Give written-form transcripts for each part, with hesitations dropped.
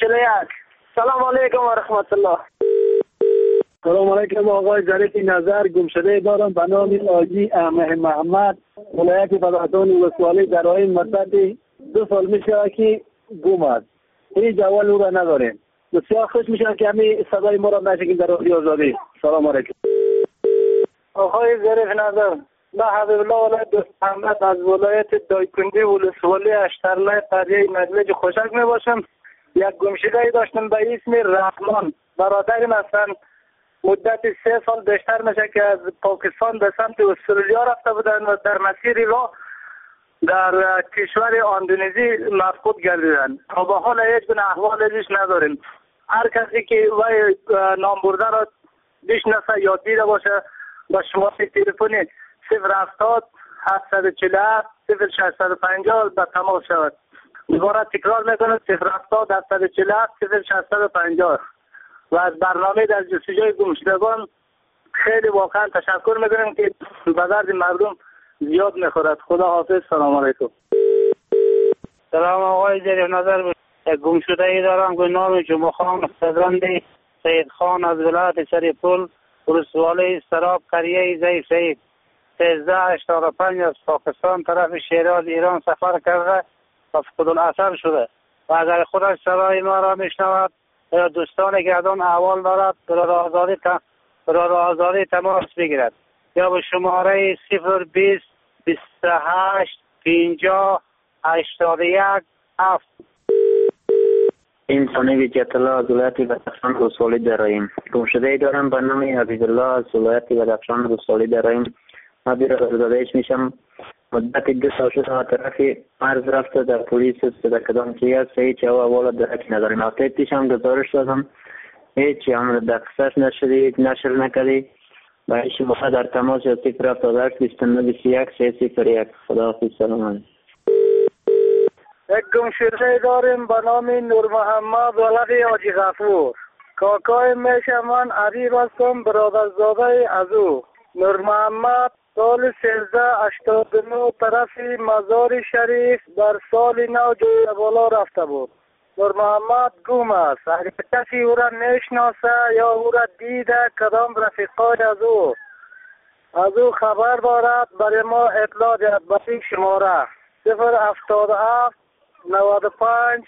41. سلام علیکم و رحمت الله. سلام علیکم آقای ظریف نظر. گمشده دارم به نام حاجی احمد محمد، ولایت بدخشان ولسوالی در این مدت 2 سال میشه که گم است. هیچ جواب او را نداریم. بسیار خوش میشم که همین صدای ما را نشنوید در رادیو آزادی. سلام علیکم. آقای ظریف نظر، من حبیب الله ولایت دوست محمد از ولایت دایکنډي ولسوالی اشترلای قریه مدلج خوشک می باشم. یک گمشده داشتم به اسم رحمان. برادرم هستند. مدت 3 سال بیشتر میشه که از پاکستان به سمت استرالیا رفته بودن و در مسیر راه در کشور اندونزی مفقود گردیدن. تا به حال هیچ گونه احوال ازش نداریم. هر کسی که وای نام برده را بشناسه یا دیده باشه با شماره تلفن 070 747 0650 به تماس شود. دوباره تکرار میکنم 070 747 0650. و از برنامه در جستجوی گمشدگان خیلی واقعا تشکر میکنم که به درد مردم زیاد میخورد. خدا حافظ. سلام علیکم. سلام آقای ظریف نظر. گمشده ای دارم که نام جمعه خان صدرندی سید خان از ولایت سریپول ولسوالی سراب قریه ضعیف سید 1385 از پاکستان طرف شیراز ایران سفر کرده و فقد الاثر شده و اگر خودش صدای ما را میشنود یا دوستان گردان احوال دارد برای آزادی تماس بگیرد یا به شماره 020 28 50 81 7. این ثانی ویجت الله از ولایت بدخشان ولسوالی درایم. گمشده ای دارم به نام حبیب الله از ولایت بدخشان ولسوالی درایم. ما بیرادرزادهش میشم. مدت 2 سال شده و طرفی عرض رفته در پلیس صدا کدام که هست هیچ احوال درکی نداریم. هفته پیش هم گزارش دادم هیچ هم در قصص نشدی نشر نکردی. برای شما در تماس 078 29 21 301. خداحافظ. سلام علیکم. یک گمشده داریم به نام نور محمد ولد حاجی غفور. کاکای میشه من عریب هستم، برادرزاده از او. نور محمد سال 1389 طرف مزار شریف در سال نو جای بالا رفته بود. نور محمد گم است. اگر کسی او را نشناسه یا او را دیده کدام رفیقای از او خبر دارد برای ما اطلاع دهد به این شماره 077 95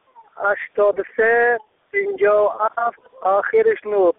83 57 آخرش 9.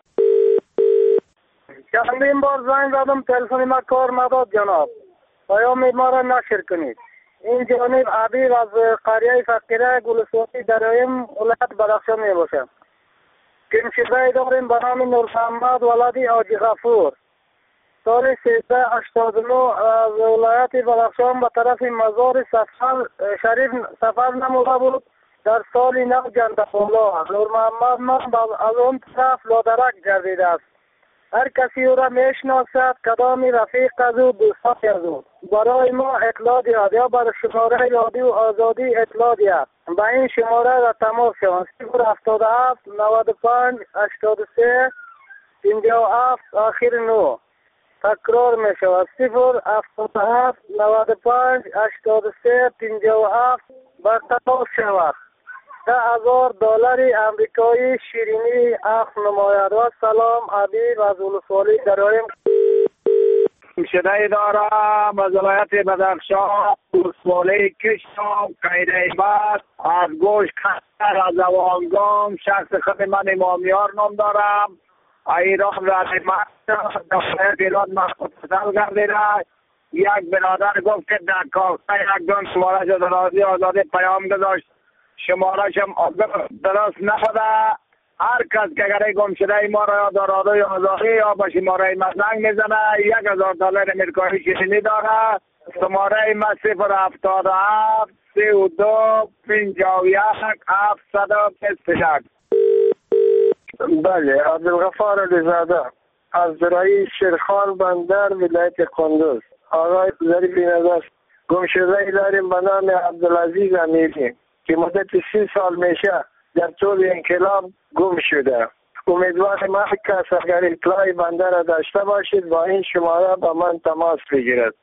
چندین بار زنگ زدم تلفن ما کار نداد جناب. پیام ما را نشر کنید. این جانب عبیر از قریه فقیره گلسواتی درایم ولایت بدخشان می باشم. گمشده داریم به نام نور محمد ولد حاجی غفور. سال 1389 از ولایت بدخشان به طرف مزار شریف سفر نموده بود. در سال نو جندپولا نور محمد من از اون طرف لادرک گردیده است. هر کسی او را میشناسد کدامی رفیق از او دوستان از او برای ما اطلاع دهد یا بر شماره رادیو آزادی اطلاع دهد. به این شماره را تماس شوند 077 95 83 57 آخر 9. تکرار می شود 077 95 83 57 بر تماس شود. $10,000 امریکایی شیرینی اخذ نماید. و سلام حبیب از ولسوالی درایم. گمشده دارم از ولایت بدخشان ولسوالی کشم قیدیبت از گوش کستر از اوانگام. شخص خود من امامیار نام دارم. ایران رحمت دولت ایران مختصر گردیده. یک برادر گفت که در کافه یک دون شماره شد رادیو آزادی پیام گذاشت. شماره شم درست نبوده. هر کس که اگر گمشده ما را یا در رادیو آزادی یا با شماره ما زنگ میزنه $1,000 امریکایی شیرینی داره. شماره ما 077 32 51 721. بله، عبدالغفار علیزاده از رئیس شیرخان بندر ولایت کندوز. آقای ظریف نظر، گمشده داریم به نام عبدالعزیز امیری که مدت 30 سال میشه در طول انقلاب گم شده. امیدوارم هر کس اگر اطلاعی بنده را داشته باشید با این شماره با من تماس بگیرد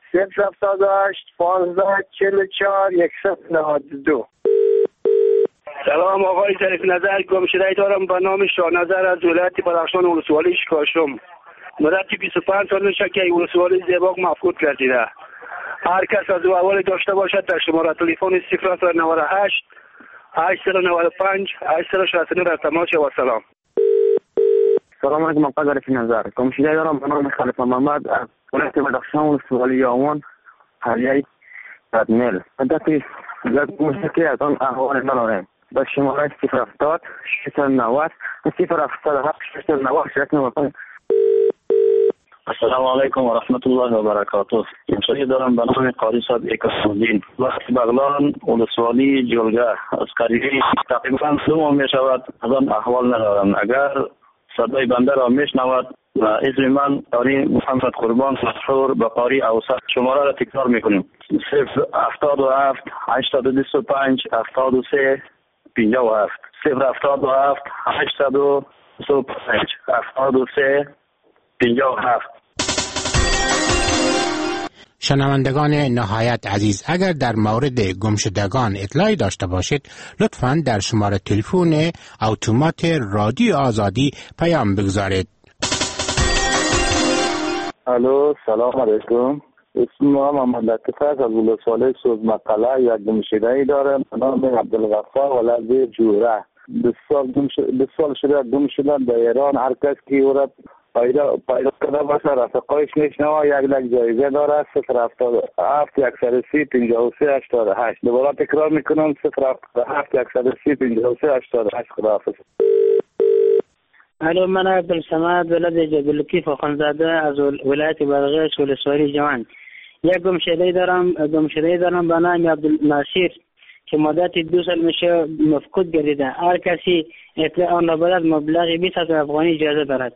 078 15 44 192. سلام آقای ظریف نظر، گمشده دارم به نام شاه نظر از ولایت بدخشان ولسوالی شکاشم. مدت 25 سال میشه که ولسوالی زیباق مفقود گردیده. هر کس از اول داشته باشد در شماره تلفن 098 895 869 را تماس و سلام. سلام علیکم آقای ظریف نظر، گمشده دارم به نام خلیفه محمد از ولایت بدخشان ولسوالی یاون حلیه بدمیل. مدت یک موسیقی از آن احوال ندارم. به شماره 070 690 077 690 690. السلام علیکم و رحمت الله و برکاته. گمشده دارم به نام قاری صاحب اکاسمالدین، وقت بغلان ولسوالی جلگه. از قریبی تقریبا 2 ماه می شود از آن احوال ندارم. اگر صدای بنده را میشنود و اسم من قاری محمد قربان مسحور به قاری اوسط. شماره را تکرار میکنیم 077 825 73 57 077 825 73 57. شنوندگان نهایت عزیز، اگر در مورد گمشدگان اطلاعی داشته باشید لطفاً در شماره تلفن اتومات رادیو آزادی پیام بگذارید. الو، سلام علیکم. اسم ما محمد لطیف است از ولسوالی سوزمقاله. یک گمشده‌ای دارم به نام عبدالغفار ولد جوره. 20 سال شده گم شدن در ایران. هر کس که او را پیدا کرده باشه رفقایش میشنوه. یک جایزه داره 077 130 53 88. دوباره تکرار میکنم 077 130 53 88. خداحافظ. الو، من عبدالصمد ولد جبلکیف خانزاده از ولایت بادغیس ولسوالی جوان. یک گمشده دارم به نام عبدالناصر که مدت 2 سال میشه مفقود گردیده. هر کسی اطلاع آن را بدهد مبلغ 20,000 افغانی اجازه دارد.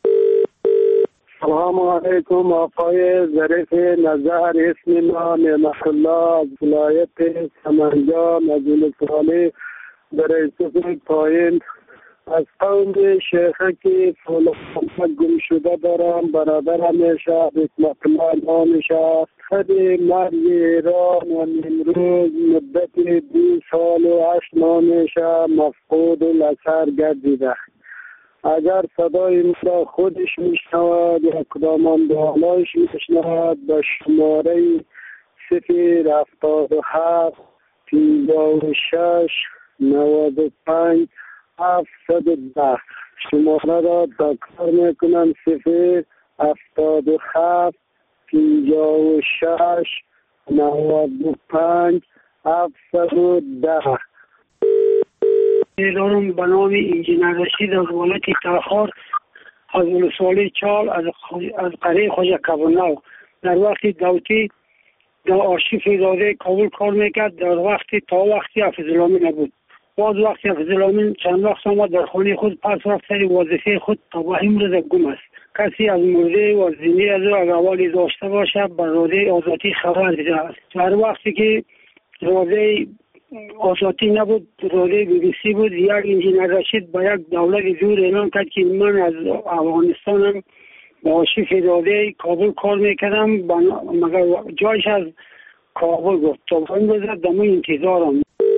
سلام علیکم آقای ظریف نظر، اسم ما نعمت الله از ولایت سمنجان از ولسوالی درایسوف پایین. از قوم شیخه که فولاد گم شده دارم. برادرم میشه حکمت الله نامشه. خد مرد ایران و امروز مدت 2 سال و 8 ماه میشه مفقود الاثر گردیده. اگر صدای ما خودش میشنود یا کدام دعالایش میشنود به شماره 077 56 95 710 شماره را تکرار میکنم 077 56 95 710. دارم به نام انجینر رشید از ولایت تاخار از ولسوالی چال از قریه خواجه کبرنو. در وقت داوتی در آرشیف اداره کابل کار میکرد. در وقتی حفظ‌الامین نبود. باز وقتی حفظ‌الامین چند وقت آمد در خانه خود پس رفت سر وظیفه خود تا به امروز گم است. کسی از مرده و زنده از او احوالی داشته باشه به راده آزادی خبر دیده است. در وقتی که راده آزادی نبود، راده BBC بود، یک انجینر رشید با یک دولت دور اعلام کرد که من از افغانستانم با آرشیف اداره کابل کار میکردم مگر جایش از کابل بود. تا این بزرد دمو انتظارم.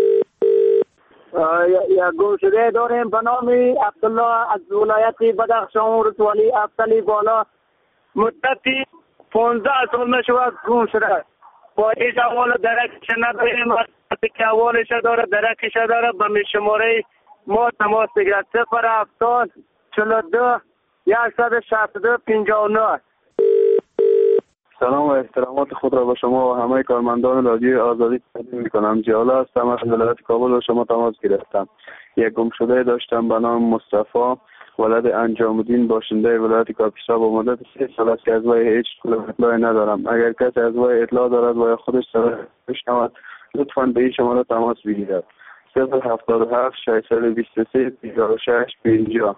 یک گمشده داریم به نام عبدالله از ولایت بدخشان ولسوالی افضلی بالا. مدتی 15 سال میشود گم شده. با هیچ احوال درکش نداریم. که احوالش داره درکش داره به شماره ما تماس بگیرد 070 42 162 59. سلام و احترامات خود را به شما و همه کارمندان رادیو آزادی تقدیم میکنم. جالا هستم از ولایت کابل و شما تماس گرفتم. یک گمشده داشتم به نام مصطفی ولد انجام الدین باشنده ولایت کاپیسا. با مدت 3 سال است که از وی هیچ اطلاعی ندارم. اگر کسی از وی اطلاع دارد و خودش بشنود لطفاً به این شماره تماس بگیرد 077 623 36 50.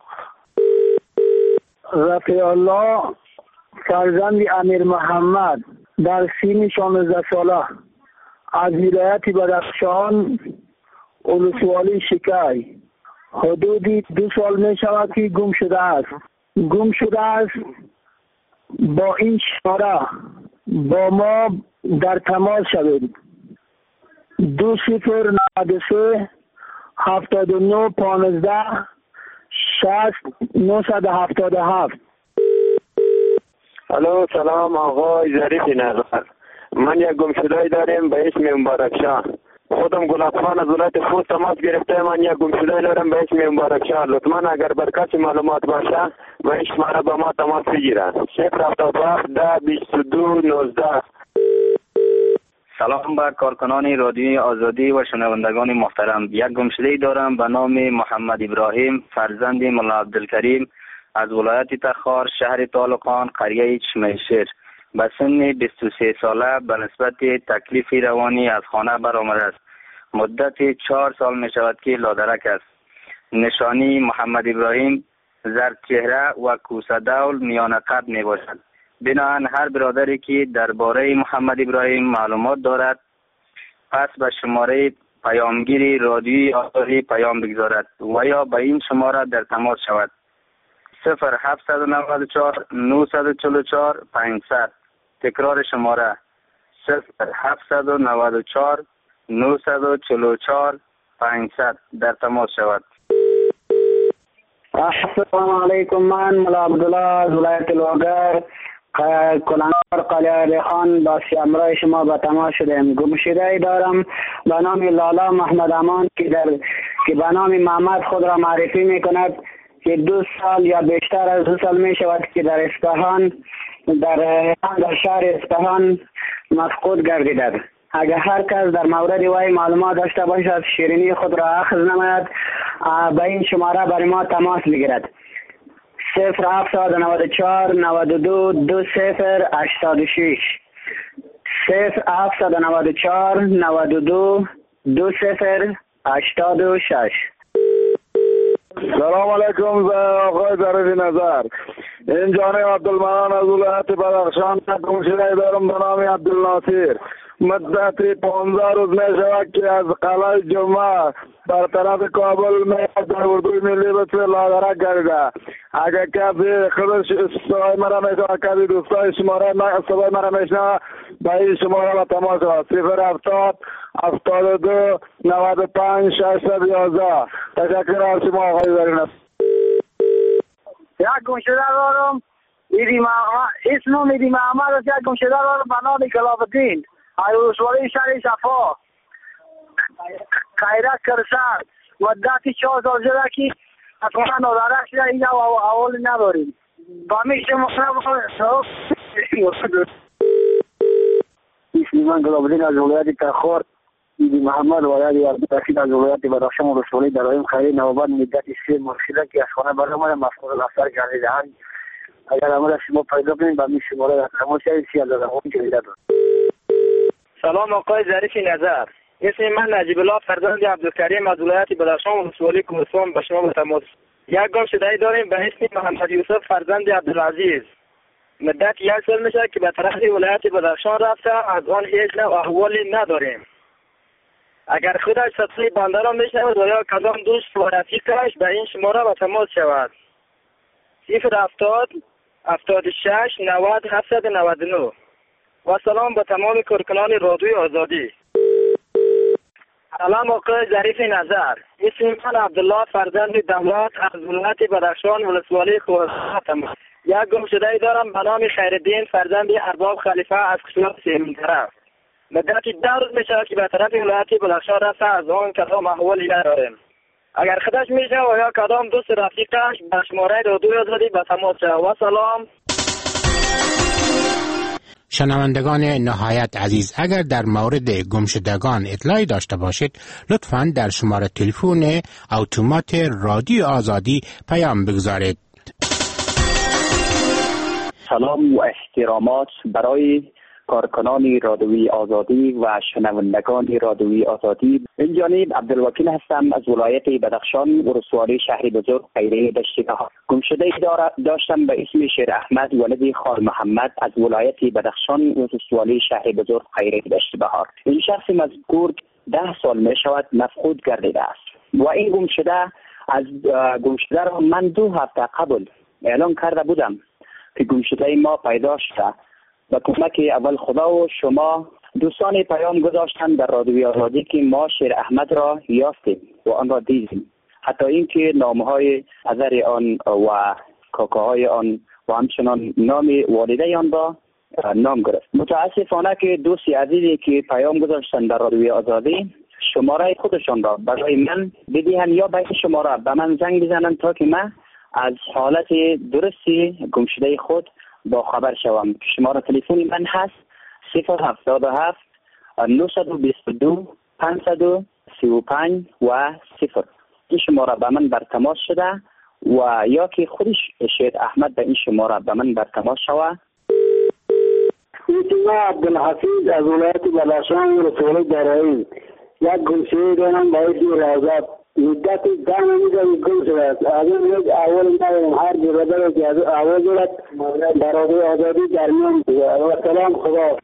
رفیع الله فرزند امیر محمد در سن 16 ساله از ولایت بدخشان ولسوالی شکای حدود 2 سال می شود که گم شده است. با این شماره با ما در تماس شوید 2093 79 15 60 977. الو سلام آقای ظریف نظر. من یک گمشده داریم به اسم مبارکشاه. خودم گلابخان از ولایت خوست تماس گرفته. من یک گمشده دارم به اسم مبارکشاه. لطفا اگر بر کسی معلومات باشه و این شماره با ما تماس بگیره. 077 10 22 19. سلام به کارکنان رادیوی آزادی و شنوندگان محترم. یک گمشده دارم به نام محمد ابراهیم فرزند ملا عبدالکریم از ولایت تخار شهر طالقان قریه چمیشیر. به سن 23 ساله به نسبت تکلیف روانی از خانه برآمده است. مدت 4 سال می شود که لادرک است. نشانی محمد ابراهیم زرد چهره و کوسه دول میان قد می باشد. بنابراین هر برادری که درباره محمد ابراهیم معلومات دارد پس به شماره پیامگیری رادیویی آزادی پیام بگذارد و یا به این شماره در تماس شود. 0794 944 500. تکرار شماره 0794 944 500 در تماس شود. السلام علیکم. من ملا عبدالله از ولایت لوگر کلانگار قلیه خان با همراه شما به تماس شدیم. گمشده دارم به نام لالا محمد امان که به نام محمد خود را معرفی می کند که 2 سال یا بیشتر از 2 سال می شود که در اصفهان در شهر اصفهان مفقود گردیده. اگر هر کس در مورد وی معلومات داشته باشد شیرینی خود را اخذ نماید به این شماره برای ما تماس بگیرد. 0794 92 20 86 0794 92 20 86. سلام علیکم آقای ظریف نظر. این جانب عبدالمنان از ولایت بدخشان گمشده دارم به نام عبدالناصر. مدت 15 روز می شود که از قلعه جمعه در طرف کابل می در اردوی ملی به لادرک گردیده. اگر کسی خودش صدای مرا میشنوه کسی دوستای شماره صدای مرا میشنوه به این شماره با تماس شود 070 72 95 611. تشکر از شما آقای ظریف. یک گمشده دارم اسمم ایدی محمد است. یک گمشده دارم به نام کلاب‌الدین از ولسوالی شهر صفا خیرک کرسر. مدت 4 سال شده که اصلا نادرک شده. این اول نداریم با میشه اسم من کلاب‌الدین از ولایت تخار ایدی محمد و یادی عبدالرشید از ولایت بدخشان ولسوالی درایم خیری نوبت مدت 3 ماه شده که از خانه برآمده مفقود الافسر گردیده‌اند. اگر امر شما پیدا کنید با می شماره در تماس شوید 3000 جریده دارد. سلام آقای ظریف نظر. اسم من نجیب الله فرزند عبدالکریم از ولایت بدخشان ولسوالی کوهستان به شما به تماس. یک گمشده داریم به اسم محمد یوسف فرزند عبدالعزیز. مدت 1 سال میشه که به طرف ولایت بدخشان رفته. از آن هیچ نوع احوالی نداریم. اگر خودش صدای بنده را میشنود و یا کدام دوست و رفیقش به این شماره به تماس شود 070 76 90 799. و سلام به تمام کارکنان رادیوی آزادی. سلام آقای ظریف نظر. اسم من عبدالله فرزند دولت از ولایت بدخشان ولسوالی کوهستان. یک گمشده دارم به نام خیرالدین فرزند ارباب خلیفه از قشلاق سیمین طرف. مدت 2 روز میشه که به طرف ولایت بدخشان رفته. از آن کدام احوالی نداریم. اگر خودش میشه و یا کدام دوست رفیقش به شماره رادیوی آزادی به تماس شود. و سلام. شنوندگان نهایت عزیز، اگر در مورد گمشدگان اطلاعی داشته باشید لطفاً در شماره تلفن اتومات رادیو آزادی پیام بگذارید. سلام و احترامات برای کارکنان رادیوی آزادی و شنوندگان رادیوی آزادی. این جانب عبدالوکیل هستم از ولایت بدخشان ولسوالی شهر بزرگ خیره دشت بهار. گمشده داشتم به اسم شیر احمد ولد خال محمد از ولایت بدخشان ولسوالی شهر بزرگ خیره دشت بهار. این شخص مذکور 10 سال می شود مفقود گردیده است و این گمشده را من 2 هفته قبل اعلان کرده بودم که گمشده ما پیدا شده. با کمک اول خدا و شما دوستان پیام گذاشتند در رادیوی آزادی که ما شیر احمد را یافتیم و آن را دیدیم، حتی اینکه نامهای پدر آن و کاکاهای آن و همچنان نام والده آن را نام گرفت. متاسفانه که دوستی عزیزی که پیام گذاشتند در رادیوی آزادی شماره خودشان را برای من بدهند یا به شماره به من زنگ بزنند تا که من از حالت درستی گمشده خود با خبر شوم. شماره تلفنی من هست 077 922 535 و 0. این شماره به من بر تماس شده و یا که خودش شیر احمد به این شماره به من بر تماس شود. اسم عبدالحفیظ از ولایت بدخشان ولسوالی درعین. یک گمشده دارم به اسم رازات. مدت 10 ماه گم شده است. از این روز اول ندارم. هر برادر که از اول دارد در رادیوی آزادی در میان و سلام خدا.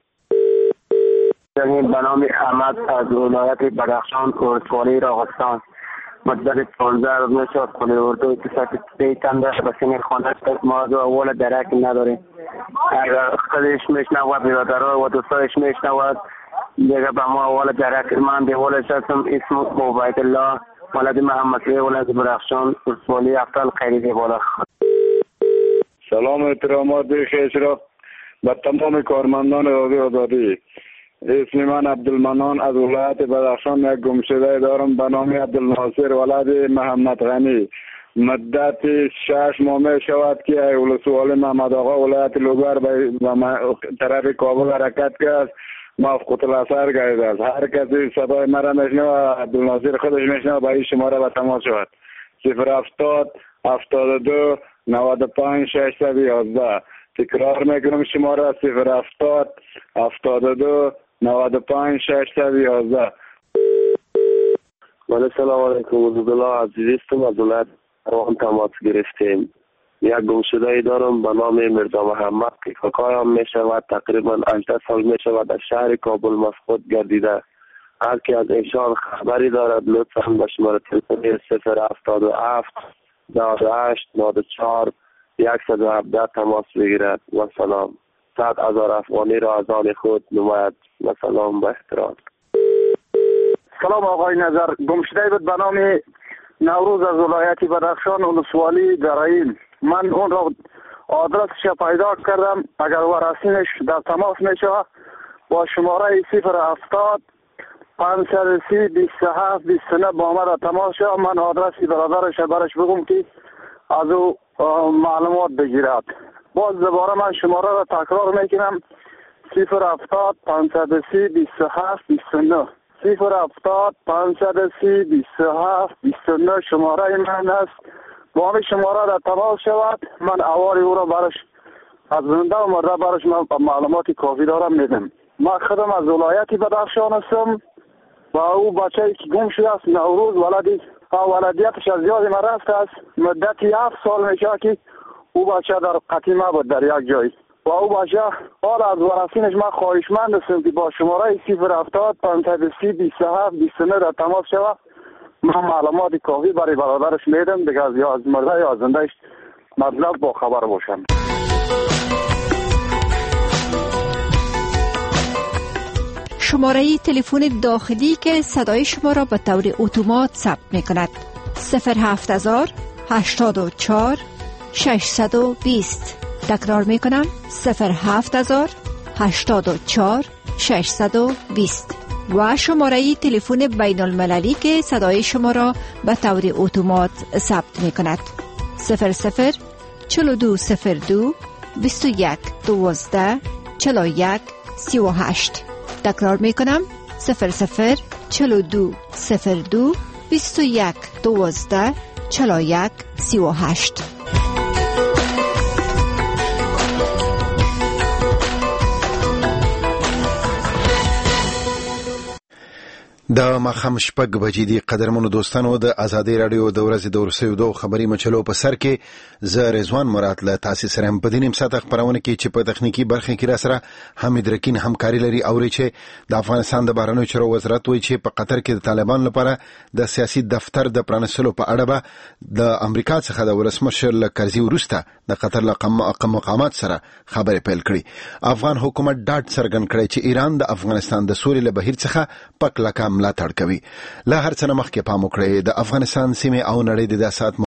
به نام احمد از ولایت بدخشان ولسوالی راغستان. مدت 15 روز میشد خونه اردو پیتنده به سین خانه ما از اول درک نداریم. اگر خودش میشنود برادرها و دوستایش میشنود دیگه به ما اول درک. من دیولش هستم اسم عبید الله ولد محمد ولد بدخشان ولسوالی افضل خیلی بالا. سلام و احترامات خیش را به تمام کارمندان رادیوی آزادی. اسم من عبدالمنان از ولایت بدخشان. یک گمشده دارم به نام عبدالناصر ولد محمد غنی. مدت 6 ماه می شود که ولسوالی محمد آقا ولایت لوگر به طرف کابل حرکت کرد. مفقود الاثر گردید است. هر کسی صدای مرا میشنوه عبدالناصر خودش میشنوه به این شماره به تماس شود 070 72 95 611. تکرار میکنم شماره 070 72 95 611. سلام علیکم. عبدالله عزیز هستم از ولایت روان تماس گرفتیم. یک گمشده ای دارم به نام مرزا محمد که کاکایم می شود تقریبا 18 سال می شود در شهر کابل مفقود گردیده. هر کی از ایشان خبری دارد لطفا به شماره تلفنی 077 98 94 117 تماس بگیرد و سلام. 100,000 افغانی را از آن خود نماید و سلام با احترام. سلام آقای نظر. گمشده بود به نام نوروز از ولایت بدخشان ولسوالی درعین. من اون را آدرسش پیدا کردم. اگر ورسیمش در تماس میشه با شماره 070 530 27 29 با من در تماس شد. من آدرسی برادرش برش بگم که از او معلومات بگیرد. باز دوباره من شماره را تکرار میکنم 070 530 27 29 070 530 27 29 شماره من است. با همین شماره را تماس شود. من اول او را برش از زنده و مرده برش من معلومات کافی دارم میدم. من خودم از ولایت بدخشان هستم و او بچه‌ای که گم شده است نوروز ولدیتش از یاد من رفته است. مدتی 7 سال میشه که او بچه در قتیمه بود در یک جای و او بچه حال از ورثینش من خواهشمند هستم که با شماره 070 530 27 29 را تماس شود. من معلومات کافی برای برادرش میدم دیگه از مرده یا زندهش مطلب با خبر باشم. شماره تلفن داخلی که صدای شما را به طور اتومات ثبت می کند 07000 84 620. تکرار می کنم 07000 84 620 و شماره تلفن بین المللی که صدای شما را به طور اتومات ثبت می کند 00 4202 21 12 41 38. تکرار می کنم 00 4202 21 12 41 38. د ماخام شپږ بجې دي. قدرمنو دوستانو، د ازادي رادیو د ورځې د ورسېدو دوه خبري مچلو په سر کې زه رضوان مراد له تاسو سره هم په دې نیم ساعت خبرونه کې چې په تخنیکی برخه کې را سره حمید رکین همکاري لري او چې د افغانستان د بهرنیو چارو وزارت وایي چې په قطر کې د طالبان لپاره د سیاسي دفتر د پرانستلو په اړه به د امریکا څخه د ولسمشر له کرزي وروسته د قطر له مقامات سره خبرې پیل کړې. افغان حکومت ډاډ څرګند کړی چې ایران د افغانستان د سولې له بهیر څخه پک لکه ملاتړ کوي. لا هر څه نه مخکې پام وکړئ د افغانستان سیمه او نړۍ د سیاست